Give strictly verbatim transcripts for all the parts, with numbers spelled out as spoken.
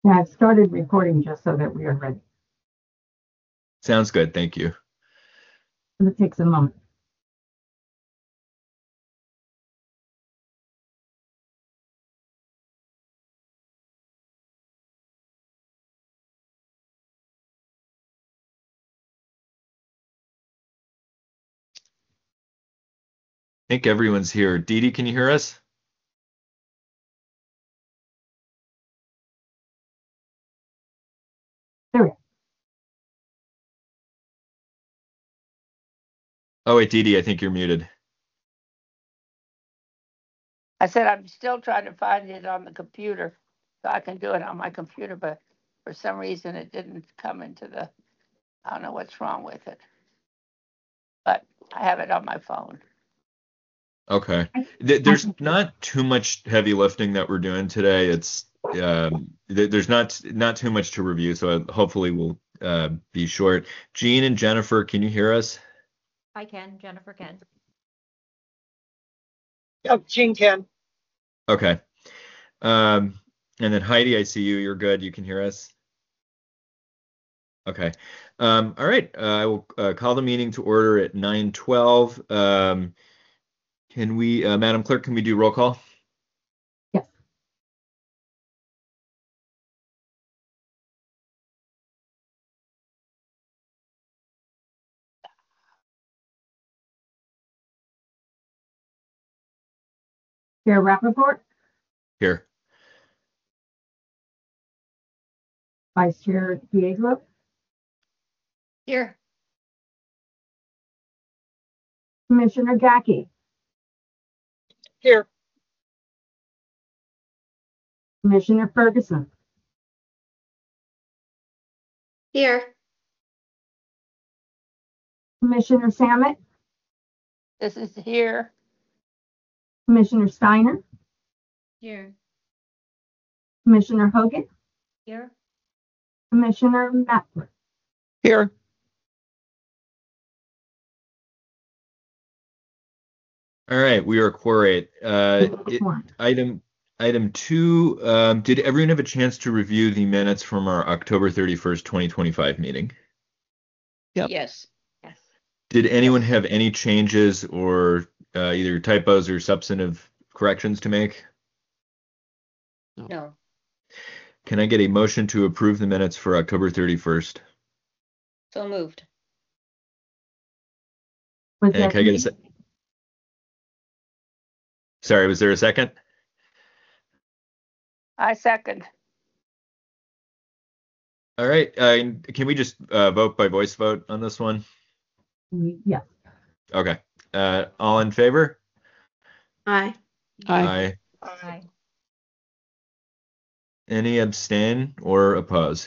Yeah, I've started recording just so that we are ready. Sounds good. Thank you. It takes a moment. I think everyone's here. Dee Dee, can you hear us? There we go. Oh, wait, Dee Dee, I think you're muted. I said I'm still trying to find it on the computer, so I can do it on my computer, but for some reason it didn't come into the, I don't know what's wrong with it. But I have it on my phone. Okay. Th- There's not too much heavy lifting that we're doing today. It's um, th- there's not not too much to review, so hopefully we'll uh, be short. Jean and Jennifer, can you hear us? I can. Jennifer can. Yep, Jean can. Okay. Um, and then Heidi, I see you. You're good. You can hear us? Okay. Um, all right. Uh, I will uh, call the meeting to order at nine twelve. Um, can we, uh, Madam Clerk, can we do roll call? Yes. Chair Rappaport, Here. Vice Chair Diego, Here. Commissioner Jackie, Here. Commissioner Ferguson, Here. Commissioner Samet, This is here. Commissioner Steiner, Here. Commissioner Hogan, Here. Commissioner Matler. Here. All right, we are quorate. Uh, it, One. item item two. Um, did everyone have a chance to review the minutes from our October thirty-first, twenty twenty-five meeting? Yep. Yes. Yes. Did anyone have any changes or uh, either typos or substantive corrections to make? No. Can I get a motion to approve the minutes for October thirty-first? So moved. Was And that can I get a me? se- Sorry, was there a second? I second. All right, uh, can we just uh, vote by voice vote on this one? Yes. Okay. Uh, all in favor? Aye. Aye. Aye. Any abstain or oppose?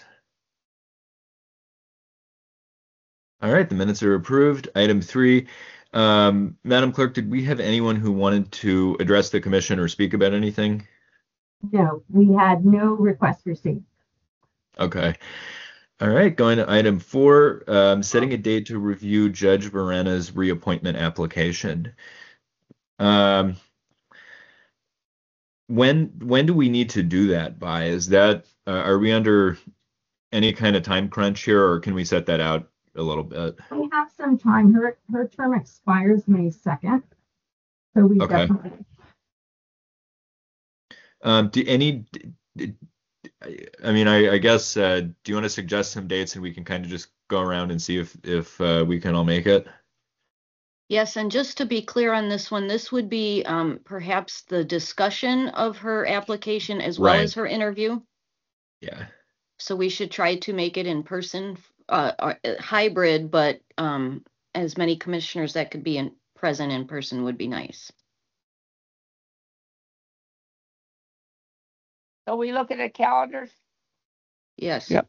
All right, the minutes are approved. Item three, um, Madam Clerk, did we have anyone who wanted to address the commission or speak about anything? No, we had no request received. Okay. All right, going to item four, um, setting a date to review Judge Varena's reappointment application. Um, when when do we need to do that by? Is that uh, are we under any kind of time crunch here, or can we set that out a little bit? We have some time. Her her term expires May second. So we Okay. definitely Um, do any, I mean, I, I guess, uh, do you want to suggest some dates and we can kind of just go around and see if, if uh, we can all make it? Yes, and just to be clear on this one, this would be um, perhaps the discussion of her application as well Right. as her interview. Yeah. So we should try to make it in person, uh, uh, hybrid, but um, as many commissioners that could be in, present in person would be nice. So we looking at calendars? Yes. Yep.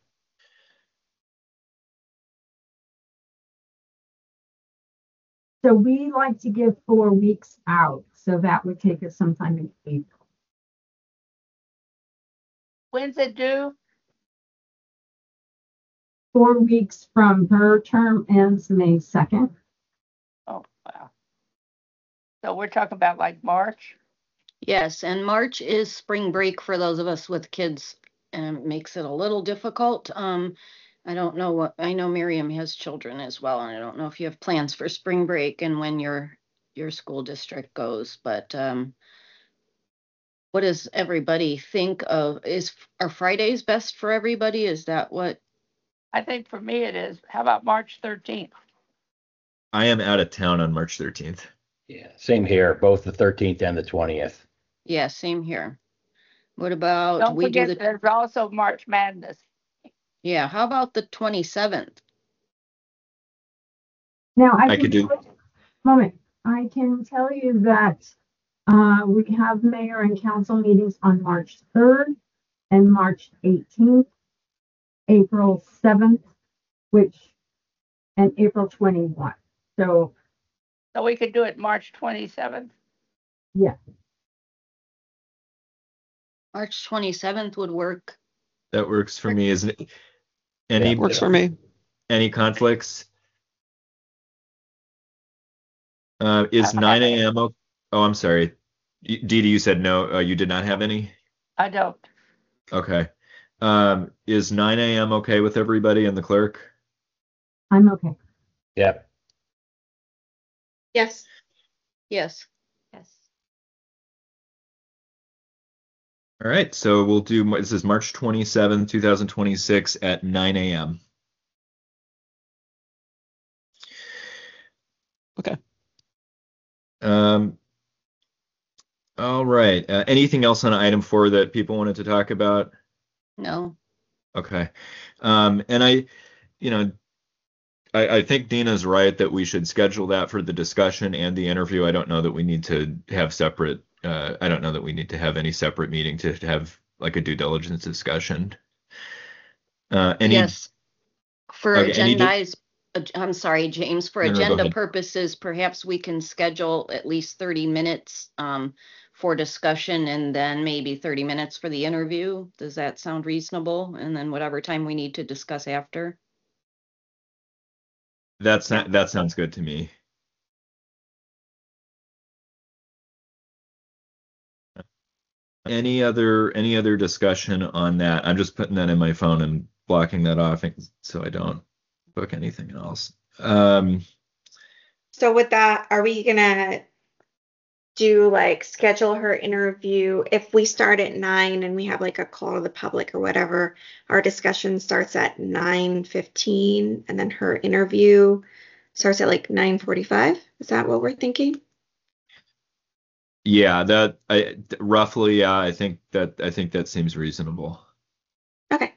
so we like to give four weeks out. So that would take us sometime in April. When's it due? Four weeks from her term ends May second. Oh, wow. So we're talking about like March? Yes, and March is spring break for those of us with kids and it makes it a little difficult. Um, I don't know what, I know Miriam has children as well, and I don't know if you have plans for spring break and when your, your school district goes, but, um, what does everybody think of, is, are Fridays best for everybody? Is that what? I think for me it is. How about March thirteenth? I am out of town on March thirteenth. Yeah, same here, both the thirteenth and the twentieth. Yeah, same here. What about, Don't we do forget, the, there's also March Madness. yeah, how about the twenty-seventh? Now, I I can could do- tell- moment, I can tell you that uh, we have mayor and council meetings on March third and March eighteenth, April seventh, which, and April twenty-first. So, So we could do it March twenty-seventh. yeah, March twenty-seventh would work. That works for me. Isn't it? Yeah, Any it works for me. any conflicts? Uh, is Uh, nine a.m. o- Oh, I'm sorry. Y- Dee Dee, you said no. Uh, you did not have any. I don't. Okay. Um, is nine a.m. okay with everybody and the clerk? I'm okay. Yep. Yes. Yes. Yes. All right. So we'll do. This is March twenty-seventh, two thousand twenty-six at nine a.m. Okay. Um. All right. Uh, anything else on item four that people wanted to talk about? No. Okay. Um, and I, you know, I, I think Dina's right that we should schedule that for the discussion and the interview. I don't know that we need to have separate, uh, I don't know that we need to have any separate meeting to, to have like a due diligence discussion. Uh, any, Yes. For Okay, any di- agendized, uh, I'm sorry, James, for No, no, go agenda ahead. purposes, perhaps we can schedule at least thirty minutes um, for discussion and then maybe thirty minutes for the interview. Does that sound reasonable? And then whatever time we need to discuss after. that's not, that sounds good to me. Any other, any other discussion on that? I'm just putting that in my phone and blocking that off so I don't book anything else. Um, So with that, are we gonna do like schedule her interview? If we start at nine and we have like a call to the public or whatever, our discussion starts at nine fifteen and then her interview starts at like nine forty-five. Is that what we're thinking? Yeah, that I roughly, yeah, I think that I think that seems reasonable. Okay.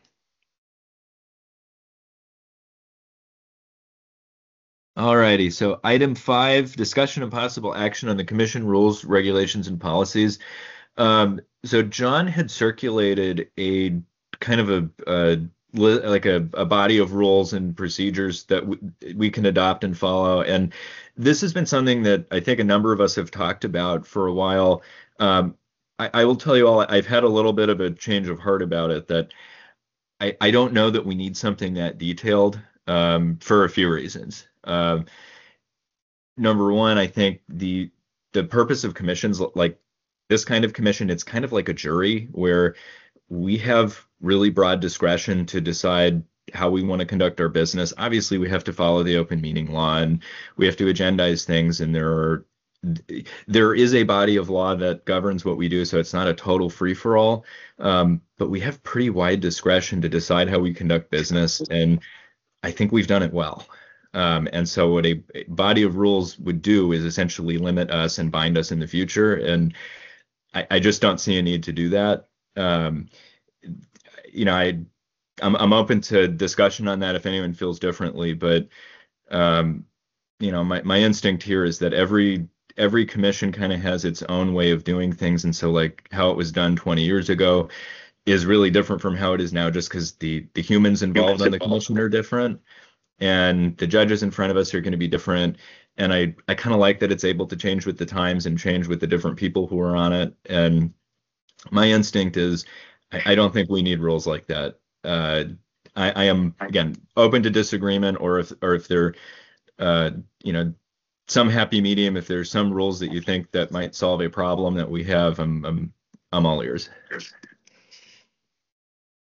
Alrighty, so item five, discussion and possible action on the commission rules, regulations, and policies. Um, so John had circulated a kind of a, a li- like a, a body of rules and procedures that w- we can adopt and follow. And this has been something that I think a number of us have talked about for a while. Um, I, I will tell you all, I've had a little bit of a change of heart about it, that I, I don't know that we need something that detailed um, for a few reasons. Um, number one, I think the the purpose of commissions, like this kind of commission, it's kind of like a jury where we have really broad discretion to decide how we want to conduct our business. Obviously, we have to follow the open meeting law and we have to agendize things, and there are there is a body of law that governs what we do, so it's not a total free-for-all. Um, but we have pretty wide discretion to decide how we conduct business, and I think we've done it well. Um, and so what a body of rules would do is essentially limit us and bind us in the future. And I, I just don't see a need to do that. Um, you know, I, I'm, I'm open to discussion on that if anyone feels differently, but, um, you know, my, my instinct here is that every, every commission kind of has its own way of doing things. And so like how it was done twenty years ago is really different from how it is now, just because the, the humans involved on the commission are different. And the judges in front of us are going to be different. And I, I kind of like that it's able to change with the times and change with the different people who are on it. And my instinct is I, I don't think we need rules like that. Uh, I, I am, again, open to disagreement, or if or if there, uh, you know, some happy medium, if there's some rules that you think that might solve a problem that we have, I'm, I'm, I'm all ears.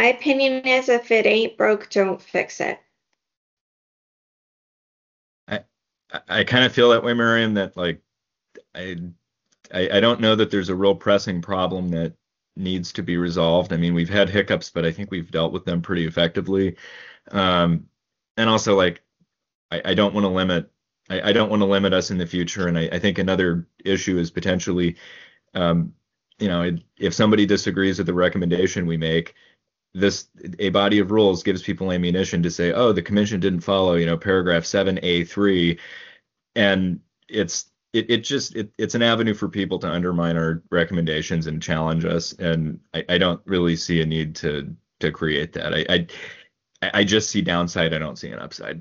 My opinion is if it ain't broke, don't fix it. I I kind of feel that way, Miriam, that like I, I I don't know that there's a real pressing problem that needs to be resolved. I mean, we've had hiccups, but I think we've dealt with them pretty effectively. Um, and also like I, I don't want to limit I, I don't want to limit us in the future. And I, I think another issue is potentially um, you know, it, if somebody disagrees with the recommendation we make, this a body of rules gives people ammunition to say, oh, the commission didn't follow, you know, paragraph seven A three, and it's it, it just it, it's an avenue for people to undermine our recommendations and challenge us, and I, I don't really see a need to to create that. I, I I just see downside. I don't see an upside.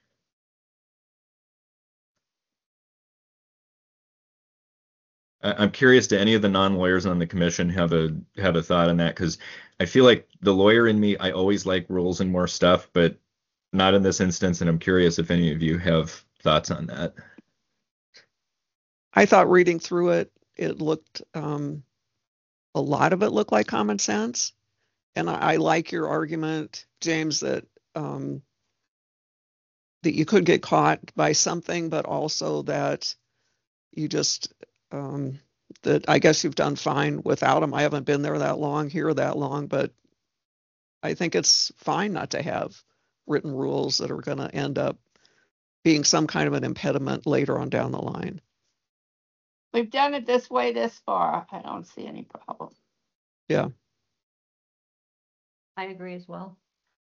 I'm curious, do any of the non-lawyers on the commission have a have a thought on that? Because I feel like the lawyer in me, I always like rules and more stuff, but not in this instance. And I'm curious if any of you have thoughts on that. I thought reading through it, it looked, um, a lot of it looked like common sense. And I, I like your argument, James, that um, that you could get caught by something, but also that you just um, that I guess you've done fine without them. I haven't been there that long, here that long, but I think it's fine not to have written rules that are going to end up being some kind of an impediment later on down the line. We've done it this way this far. I don't see any problem. Yeah. I agree as well.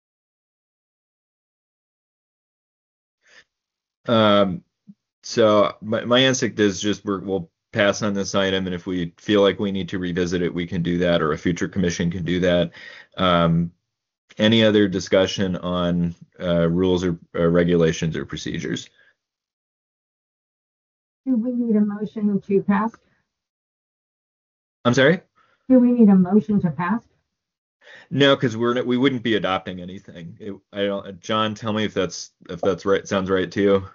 Um, so my, my instinct is just we're, we'll pass on this item, and if we feel like we need to revisit it, we can do that, or a future commission can do that. Um, any other discussion on uh, rules or uh, regulations or procedures? Do we need a motion to pass? I'm sorry? Do we need a motion to pass? No, because we're we wouldn't be adopting anything. It, I don't. John, tell me if that's if that's right. Sounds right to you?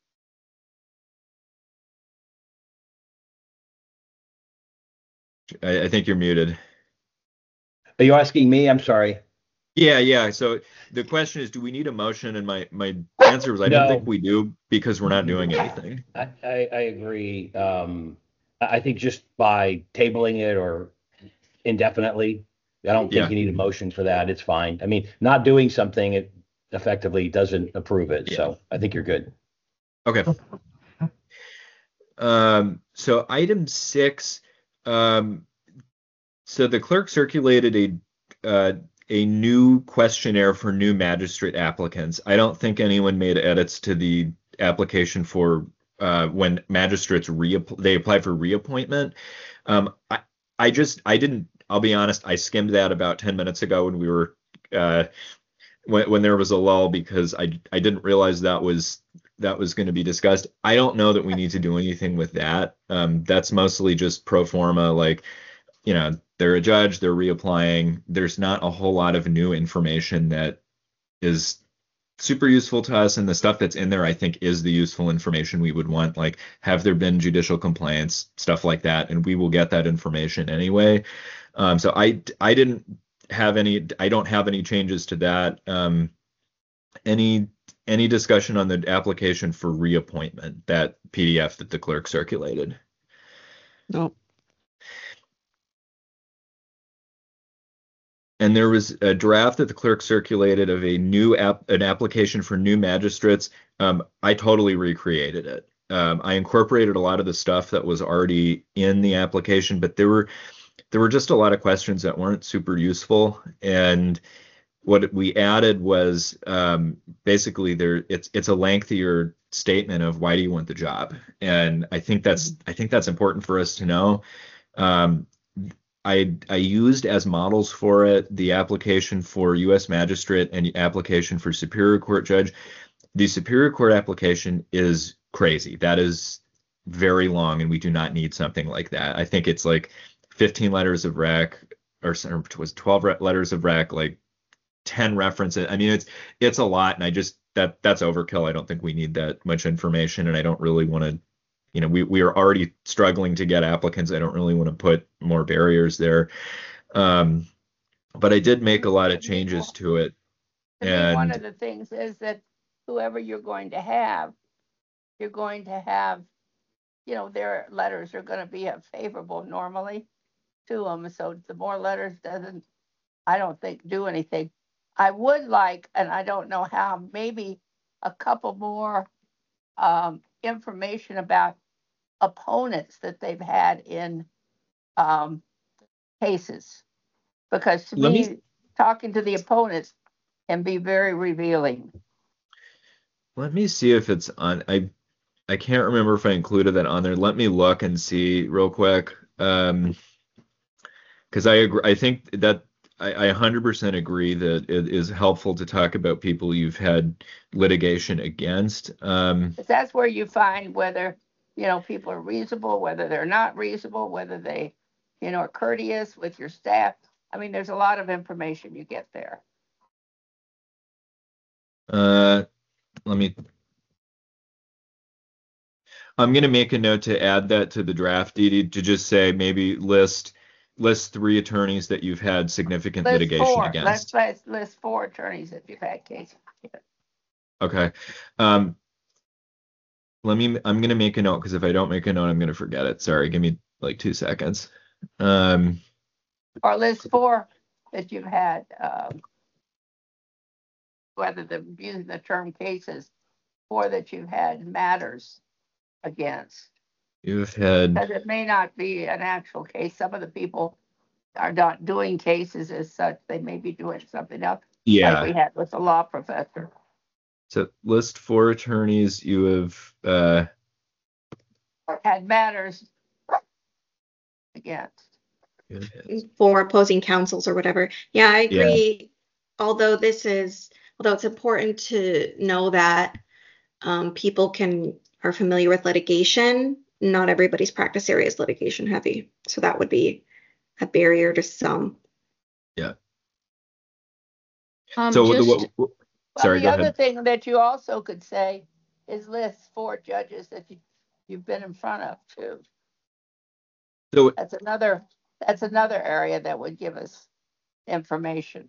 I, I think you're muted. Are you asking me? I'm sorry. Yeah, yeah. So the question is, do we need a motion? And my my answer was, I No. don't think we do, because we're not doing anything. I, I, I agree. Um, I I think just by tabling it or indefinitely, I don't think Yeah. you need a motion for that. It's fine. I mean, not doing something, it effectively doesn't approve it. Yeah. So I think you're good. Okay. Um, so item six, um, so the clerk circulated a uh, a new questionnaire for new magistrate applicants. I don't think anyone made edits to the application for uh, when magistrates re they apply for reappointment. Um, I I just I didn't. I'll be honest. I skimmed that about ten minutes ago when we were uh, when when there was a lull, because I I didn't realize that was that was going to be discussed. I don't know that we need to do anything with that. Um, that's mostly just pro forma, like, you know, they're a judge, they're reapplying. There's not a whole lot of new information that is super useful to us, and the stuff that's in there, I think, is the useful information we would want, like, have there been judicial complaints, stuff like that, and we will get that information anyway. Um, so I I didn't have any, I don't have any changes to that. Um, any any discussion on the application for reappointment, that P D F that the clerk circulated? No. And there was a draft that the clerk circulated of a new app, an application for new magistrates. Um, I totally recreated it. Um, I incorporated a lot of the stuff that was already in the application, but there were there were just a lot of questions that weren't super useful. And what we added was um, basically there. It's it's a lengthier statement of why do you want the job, and I think that's I think that's important for us to know. Um, I, I used as models for it the application for U S magistrate and the application for Superior Court judge. The Superior Court application is crazy. That is very long, and we do not need something like that. I think it's like fifteen letters of rec, or, or it was twelve re- letters of rec, like ten references. I mean, it's it's a lot, and I just that that's overkill. I don't think we need that much information, and I don't really want to. You know, we, we are already struggling to get applicants. I don't really want to put more barriers there. Um, but I did make a lot of changes to it. To me, one And of the things is that whoever you're going to have, you're going to have, you know, their letters are going to be favorable normally to them. So the more letters doesn't, I don't think, do anything. I would like, and I don't know how, maybe a couple more um, information about opponents that they've had in um, cases. Because to let me, me talking to the opponents can be very revealing. let me see if it's on. I I can't remember if I included that on there. Let me look and see real quick. Um, because I agree. I think that I, I one hundred percent agree that it is helpful to talk about people you've had litigation against. Um, Because that's where you find whether, you know, people are reasonable, whether they're not reasonable, whether they, you know, are courteous with your staff. I mean, there's a lot of information you get there. uh, let me. I'm gonna make a note to add that to the draft, Dee Dee, to just say maybe list list three attorneys that you've had significant List litigation four, against. let's, let's list four attorneys that you've had cases. Okay. Um, let me. I'm gonna make a note because if I don't make a note, I'm gonna forget it. Sorry. Give me like two seconds. Um, Or list four that you've had, um, whether the, using the term cases, four that you've had matters against. you've had. Because it may not be an actual case. Some of the people are not doing cases as such. They may be doing something else, like Yeah. we had with the law professor. So list four attorneys you have. Uh, Mm-hmm. Had matters against. you've had- For opposing counsels or whatever. Yeah, I Yeah. agree. Although this is, although it's important to know that um, people can are familiar with litigation, not everybody's practice area is litigation heavy. So that would be a barrier to some. Yeah. Um, So the, just, what, what- sorry, Well, go the other ahead. thing that you also could say is list four judges that you, you've been in front of too. So That's another, that's another area that would give us information.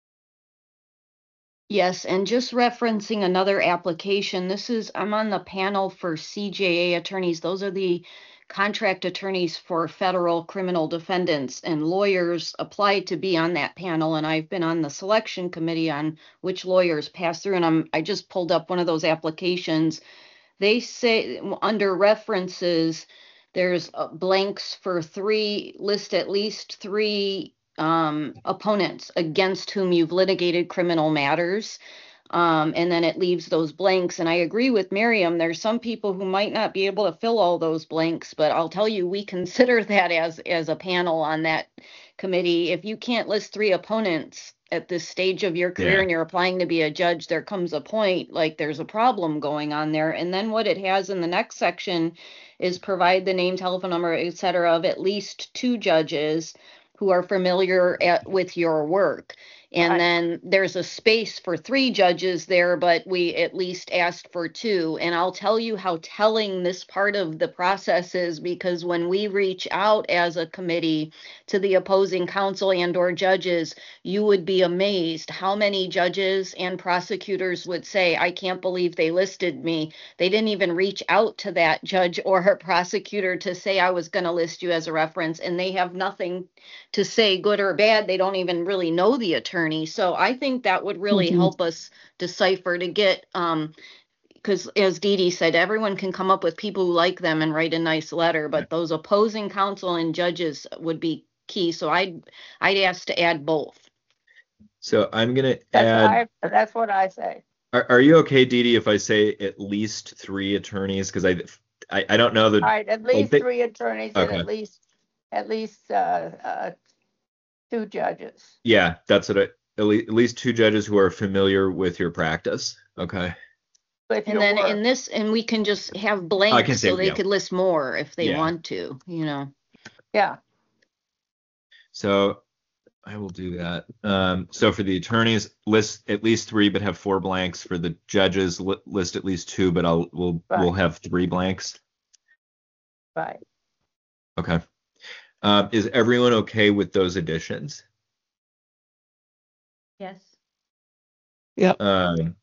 yes, and just referencing another application, this is, I'm on the panel for C J A attorneys. Those are the contract attorneys for federal criminal defendants, and lawyers applied to be on that panel. And I've been on the selection committee on which lawyers pass through. And I'm, I just pulled up one of those applications. They say under references, there's uh, blanks for three, list at least three um, opponents against whom you've litigated criminal matters. Um, and then it leaves those blanks. And I agree with Miriam, there's some people who might not be able to fill all those blanks, but I'll tell you, we consider that as, as a panel on that committee. If you can't list three opponents at this stage of your career Yeah. and you're applying to be a judge, there comes a point like there's a problem going on there. And then what it has in the next section is provide the name, telephone number, et cetera, of at least two judges who are familiar at, with your work. And Right. then there's a space for three judges there, but we at least asked for two. And I'll tell you how telling this part of the process is, because when we reach out as a committee to the opposing counsel and or judges, you would be amazed how many judges and prosecutors would say, I can't believe they listed me. They didn't even reach out to that judge or her prosecutor to say I was going to list you as a reference, and they have nothing to say good or bad. They don't even really know the attorney. So I think that would really Mhm. help us decipher to get, um, because as Dee Dee said, everyone can come up with people who like them and write a nice letter, but those opposing counsel and judges would be key. So I'd, I'd ask to add both. so I'm gonna That's add. I, that's what I say. Are, are you okay, Dee Dee, if I say at least three attorneys? Because I, I I don't know that. All right, at least think- three attorneys and Okay. at least, at least, uh, uh, two judges. Yeah, that's what I. At least, at least two judges who are familiar with your practice. Okay. With And your then work. in this, and we can just have I blanks can say, so they yeah. could list more if they Yeah. want to, you know. Yeah, So I will do that. Um, so for the attorneys, list at least three, but have four blanks. For the judges, li- list at least two, but I'll we'll Right. we'll have three blanks. right. Okay. Um, is everyone okay with those additions? Yes. Um,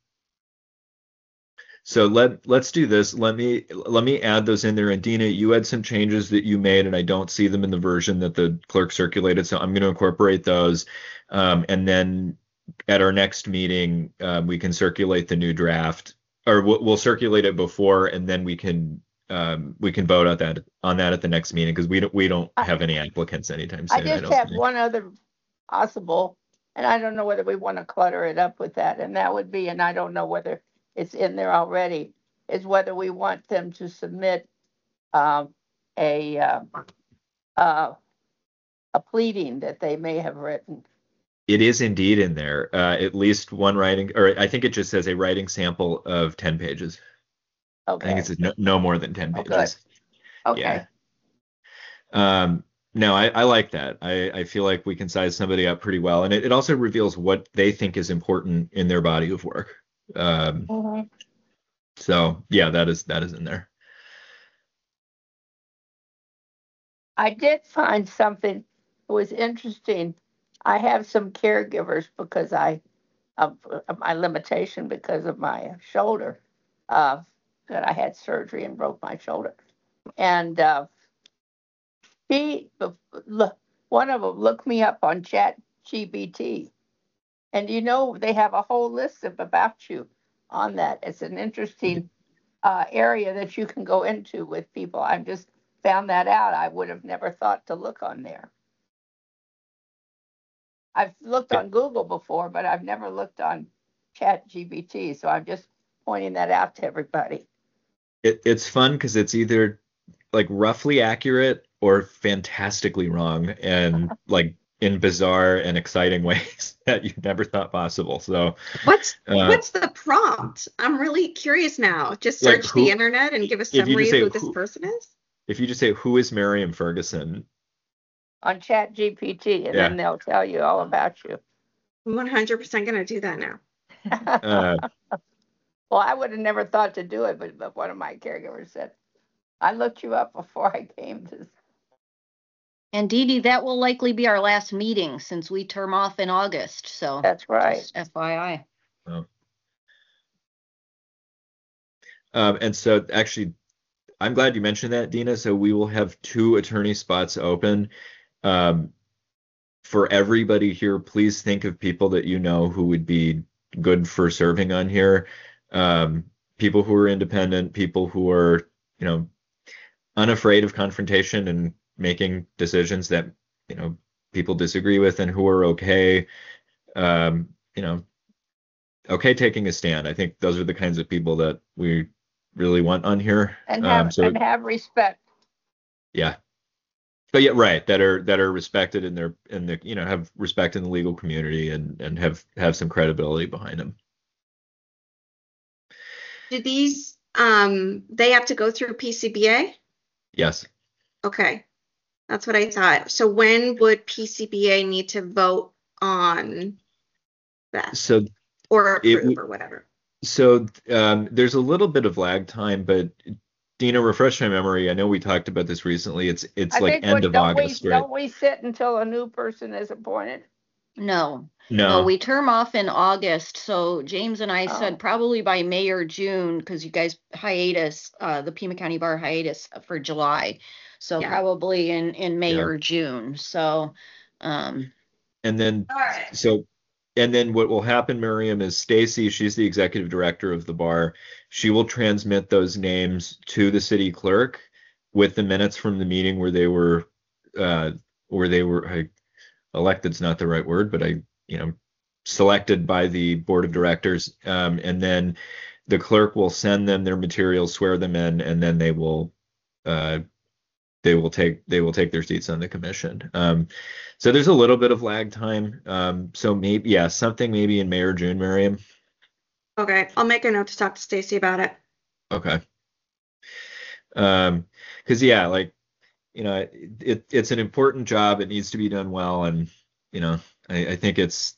so let let's do this. Let me let me add those in there. And Dina, you had some changes that you made, and I don't see them in the version that the clerk circulated. So I'm going to incorporate those. Um, and then at our next meeting, um, we can circulate the new draft, or we'll, we'll circulate it before, and then we can um, we can vote on that on that at the next meeting, because we don't we don't I- have any applicants anytime I soon. I just don't have think. one other possible, and I don't know whether we want to clutter it up with that, and that would be, and I don't know whether it's in there already, is whether we want them to submit um, a uh, uh, a pleading that they may have written. It is indeed in there. Uh, at least one writing, or I think it just says a writing sample of ten pages. I think Okay. it says no, no more than ten Oh, good. pages. Okay. Yeah. Um, no, I, I like that. I, I feel like we can size somebody up pretty well. And it, it also reveals what they think is important in their body of work. Um, Mhm. so yeah, that is that is in there. I did find something that was interesting. I have some caregivers because I, of of my limitation because of my shoulder, uh, that I had surgery and broke my shoulder. And uh, he, look, one of them looked me up on Chat G B T. And you know, they have a whole list of about you on that. It's an interesting uh, area that you can go into with people. I just found that out. I would have never thought to look on there. I've looked on Google before, but I've never looked on Chat G B T. So I'm just pointing that out to everybody. It, it's fun because it's either like roughly accurate or fantastically wrong, and like in bizarre and exciting ways that you never thought possible. So What's uh, what's the prompt? I'm really curious now. Just Like search who- the internet and give a if you just summary of say who this who- person is. if you just say, "Who is Miriam Ferguson?" On Chat G P T, and Yeah. then they'll tell you all about you. I'm one hundred percent gonna do that now. Uh, Well, I would have never thought to do it, but, but one of my caregivers said, I looked you up before I came to. And Dee Dee, that will likely be our last meeting since we term off in August, so. That's right. Just F Y I. um, and so actually, I'm glad you mentioned that, Dina. So we will have two attorney spots open. Um, for everybody here, please think of people that you know who would be good for serving on here. Um, people who are independent, people who are, you know, unafraid of confrontation and making decisions that, you know, people disagree with, and who are okay, um, you know, okay taking a stand. I think those are the kinds of people that we really want on here. And Um, have, so and have respect. yeah. But yeah, right, that are that are respected in their in the you know have respect in the legal community, and and have have some credibility behind them. Do these um they have to go through P C B A? Yes. Okay. That's what I thought. So when would P C B A need to vote on that So or it approve would- or whatever? so um, there's a little bit of lag time, but Dina, refresh my memory. I know we talked about this recently. It's it's I like think, end what- of don't August, we, right? don't we sit until a new person is appointed? No, No. no, we term off in August, so James and I Oh. said probably by May or June, because you guys hiatus, uh, the Pima County Bar hiatus for July. So Yeah. probably in, in May Yeah. or June, so, um, And then All right. so and then what will happen, Miriam, is Stacy, she's the executive director of the bar. She will transmit those names to the city clerk with the minutes from the meeting where they were uh where they were I, elected's not the right word, but I, you know, selected by the board of directors. Um, and then the clerk will send them their materials, swear them in, and then they will uh they will take they will take their seats on the commission. Um, so there's a little bit of lag time. Um, so maybe yeah, something maybe in May or June, Miriam. Okay. I'll make a note to talk to Stacy about it. Okay. Um, because yeah, like you know, it, it it's an important job. It needs to be done well, and you know, I, I think it's.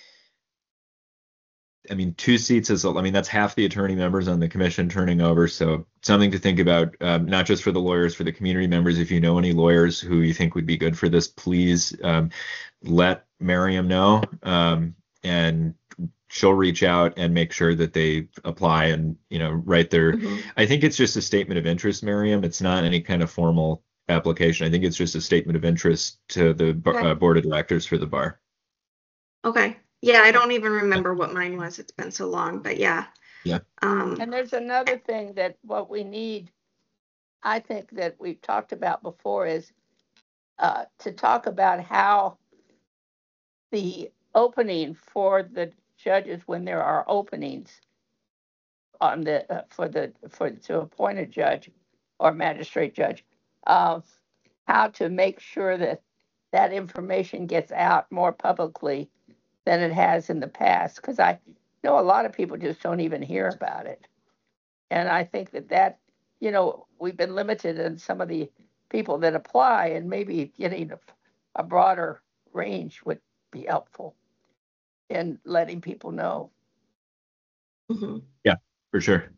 I mean, two seats is, I mean, that's half the attorney members on the commission turning over. So something to think about, um, not just for the lawyers, for the community members. If you know any lawyers who you think would be good for this, please um, let Miriam know. Um, and she'll reach out and make sure that they apply and, you know, write their, Mhm. I think it's just a statement of interest, Miriam. It's not any kind of formal application. I think it's just a statement of interest to the bar- Okay. uh, board of directors for the bar. Okay. Yeah, I don't even remember what mine was. It's been so long, but yeah. Yeah. Um, And there's another thing that what we need, I think that we've talked about before is uh, to talk about how the opening for the judges when there are openings on the uh, for the for to appoint a judge or magistrate judge, uh, how to make sure that that information gets out more publicly than it has in the past. Because I know a lot of people just don't even hear about it, and I think that that you know we've been limited in some of the people that apply, and maybe getting a, a broader range would be helpful in letting people know. mhm. Yeah, for sure.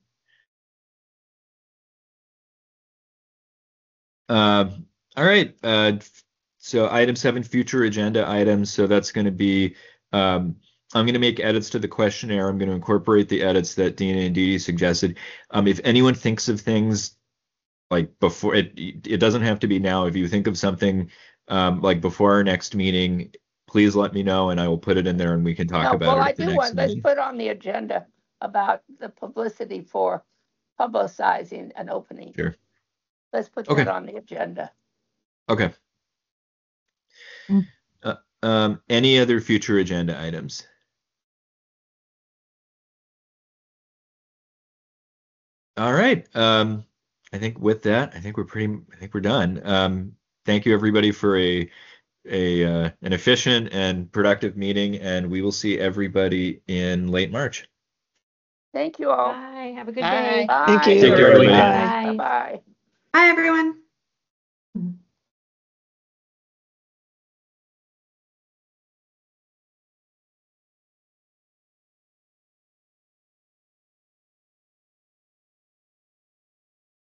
Um, all right. Uh, so item seven, future agenda items. So that's going to be, um, I'm going to make edits to the questionnaire. I'm going to incorporate the edits that Dina and Dee Dee suggested. Um, if anyone thinks of things like before, it it doesn't have to be now. If you think of something um, like before our next meeting, please let me know and I will put it in there and we can talk No, about well, it I at the do next want, let's meeting. put on the agenda about the publicity for publicizing an opening. Sure. Let's put Okay. that on the agenda. Okay. Mm. Uh, um, any other future agenda items? All right. Um, I think with that, I think we're pretty, I think we're done. Um, thank you everybody for a a uh, an efficient and productive meeting, and we will see everybody in late March. Thank you all. Bye. Have a good Bye. day. Thank you. Take care, everybody. Bye. Bye-bye. Hi, everyone.